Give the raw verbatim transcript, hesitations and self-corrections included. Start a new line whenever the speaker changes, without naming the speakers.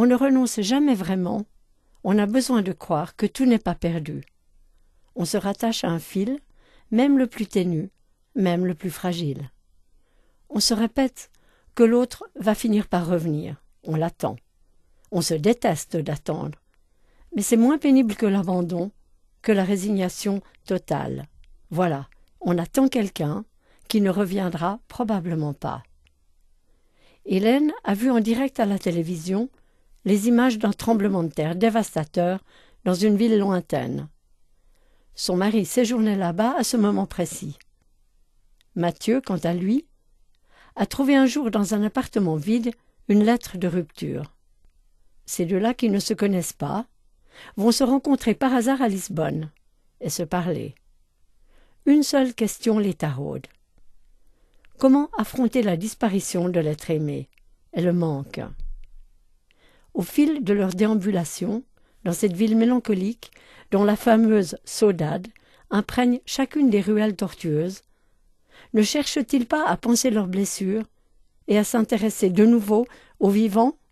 On ne renonce jamais vraiment, on a besoin de croire que tout n'est pas perdu. On se rattache à un fil, même le plus ténu, même le plus fragile. On se répète que l'autre va finir par revenir, on l'attend. On se déteste d'attendre, mais c'est moins pénible que l'abandon, que la résignation totale. Voilà, on attend quelqu'un qui ne reviendra probablement pas. Hélène a vu en direct à la télévision les images d'un tremblement de terre dévastateur dans une ville lointaine. Son mari séjournait là-bas à ce moment précis. Mathieu, quant à lui, a trouvé un jour dans un appartement vide une lettre de rupture. Ces deux-là qui ne se connaissent pas vont se rencontrer par hasard à Lisbonne et se parler. Une seule question les taraude. Comment affronter la disparition de l'être aimé et le manque? Au fil de leur déambulation, dans cette ville mélancolique dont la fameuse saudade imprègne chacune des ruelles tortueuses, ne cherchent-ils pas à penser leurs blessures et à s'intéresser de nouveau aux vivants